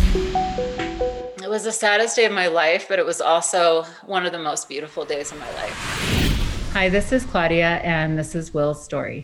It was the saddest day of my life, but it was also one of the most beautiful days of my life. Hi, this is Claudia, and this is Will's story.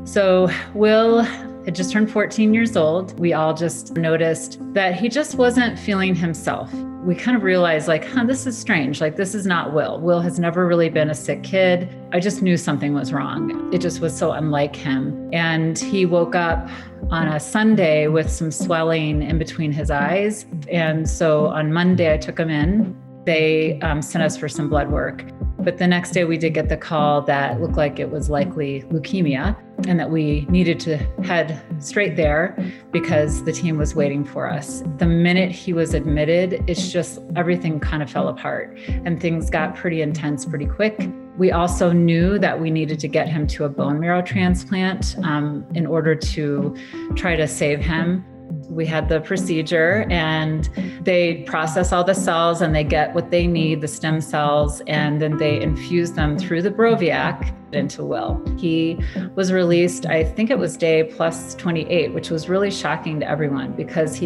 So Will had just turned 14 years old. We all just noticed that he just wasn't feeling himself. We kind of realized this is strange. This is not Will. Will has never really been a sick kid. I just knew something was wrong. It just was so unlike him. And he woke up on a Sunday with some swelling in between his eyes. And so on Monday, I took him in. They sent us for some blood work. But the next day we did get the call that looked like it was likely leukemia and that we needed to head straight there because the team was waiting for us. The minute he was admitted, it's just everything kind of fell apart and things got pretty intense pretty quick. We also knew that we needed to get him to a bone marrow transplant in order to try to save him. We had the procedure and they process all the cells and they get what they need, the stem cells, and then they infuse them through the Broviac into Will. He was released, I think it was day plus 28, which was really shocking to everyone because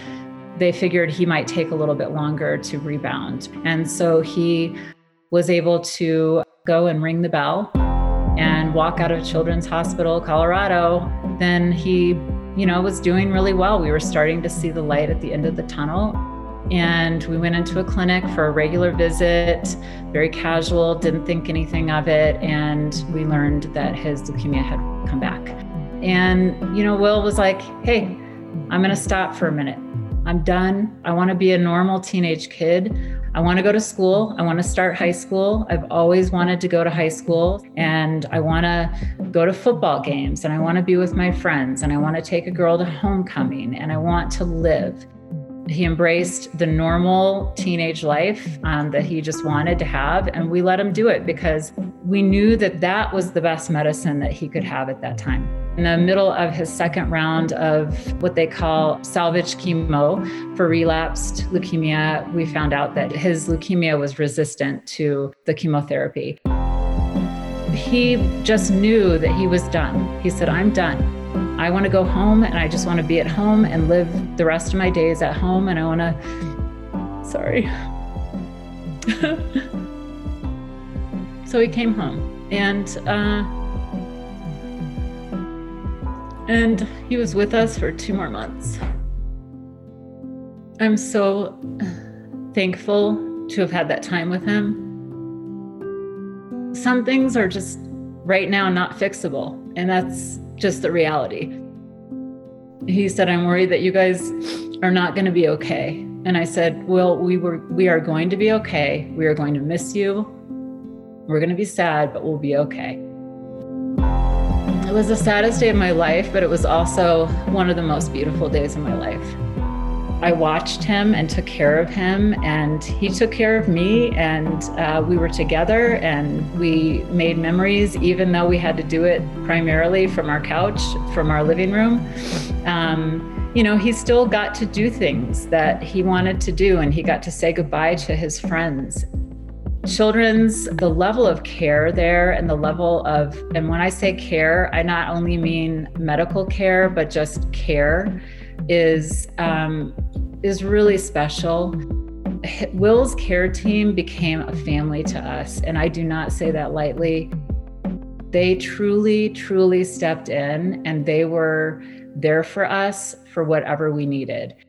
they figured he might take a little bit longer to rebound. And so he was able to go and ring the bell and walk out of Children's Hospital, Colorado. Then he was doing really well. We were starting to see the light at the end of the tunnel. And we went into a clinic for a regular visit, very casual, didn't think anything of it. And we learned that his leukemia had come back. And, Will was like, hey, I'm going to stop for a minute. I'm done. I want to be a normal teenage kid. I want to go to school. I want to start high school. I've always wanted to go to high school and I want to go to football games and I want to be with my friends and I want to take a girl to homecoming and I want to live. He embraced the normal teenage life that he just wanted to have, and we let him do it because we knew that was the best medicine that he could have at that time. In the middle of his second round of what they call salvage chemo for relapsed leukemia, we found out that his leukemia was resistant to the chemotherapy. He just knew that he was done. He said, I'm done. I want to go home and I just want to be at home and live the rest of my days at home. And I want to, So he came home and he was with us for 2 more months. I'm so thankful to have had that time with him. Some things are just right now not fixable, and that's just the reality. He said, I'm worried that you guys are not going to be okay. And I said, well, we are going to be okay. We are going to miss you. We're going to be sad, but we'll be okay. It was the saddest day of my life, but it was also one of the most beautiful days of my life. I watched him and took care of him, and he took care of me, and we were together and we made memories, even though we had to do it primarily from our couch, from our living room. He still got to do things that he wanted to do, and he got to say goodbye to his friends. The level of care there and and when I say care, I not only mean medical care, but just care is really special. Will's care team became a family to us, and I do not say that lightly. They truly, truly stepped in, and they were there for us for whatever we needed.